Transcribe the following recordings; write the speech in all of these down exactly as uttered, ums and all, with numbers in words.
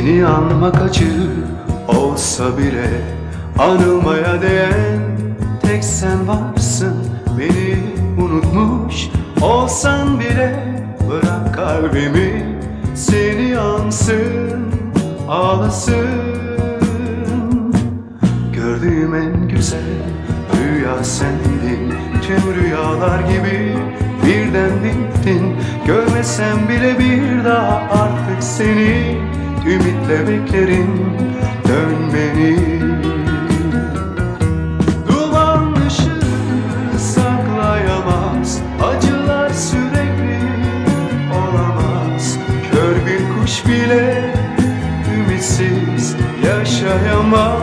Seni anmak acı olsa bile anılmaya değen tek sen varsın. Beni unutmuş olsan bile bırak kalbimi seni yansın, ağlasın. Gördüğüm en güzel rüya sendin. Tüm rüyalar gibi birden bittin. Görmesem bile bir daha artık seni ümitle beklerim, dön beni. Duman ışığı saklayamaz, acılar sürekli olamaz. Kör bir kuş bile ümitsiz yaşayamaz.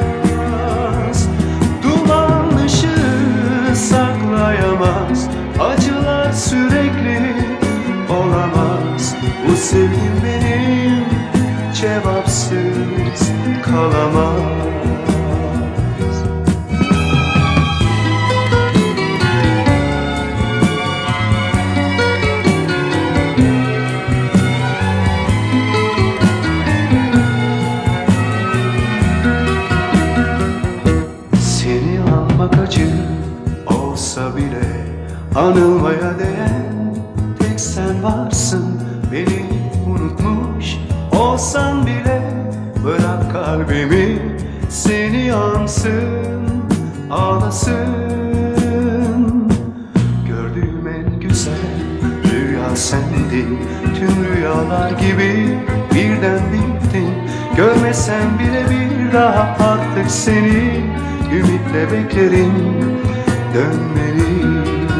Duman ışığı saklayamaz, acılar sürekli olamaz. Bu sevgim benim cevapsız kalamaz. Seni anmak acı olsa bile anılmaya değen tek sen varsın. Beni unutmuş olsan bile bırak kalbimi seni yansın, ağlasın. Gördüğüm en güzel rüya sendin. Tüm rüyalar gibi birden bittin. Görmesem bile bir daha artık seni ümitle beklerim, dön beni.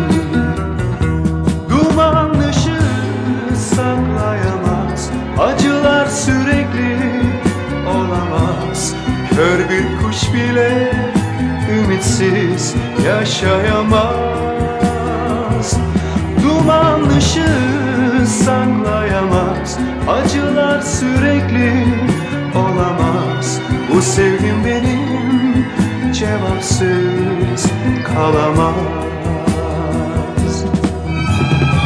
Duman ışığı saklayamaz, acılar sürekli olamaz. Kör bir kuş bile ümitsiz yaşayamaz. Duman ışığı saklayamaz, acılar sürekli olamaz. Bu sevgim benim cevapsız kalamaz.